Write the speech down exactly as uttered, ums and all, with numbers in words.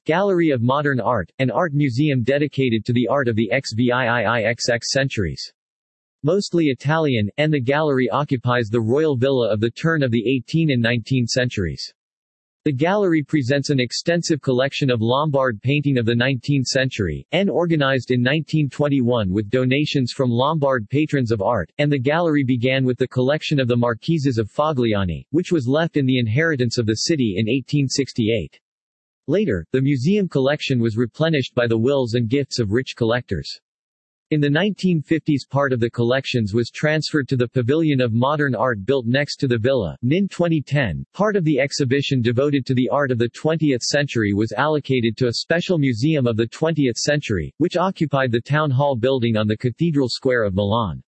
Gallery of Modern Art, an art museum dedicated to the art of the XVIII-sixteenth centuries. Mostly Italian, and the gallery occupies the royal villa of the turn of the eighteenth and nineteenth centuries. The gallery presents an extensive collection of Lombard painting of the nineteenth century, and organized in nineteen twenty-one with donations from Lombard patrons of art, and the gallery began with the collection of the Marquises of Fogliani, which was left in the inheritance of the city in eighteen sixty-eight. Later, the museum collection was replenished by the wills and gifts of rich collectors. In the nineteen fifties, part of the collections was transferred to the Pavilion of Modern Art built next to the villa. In twenty ten, part of the exhibition devoted to the art of the twentieth century was allocated to a special museum of the twentieth century, which occupied the Town Hall building on the Cathedral Square of Milan.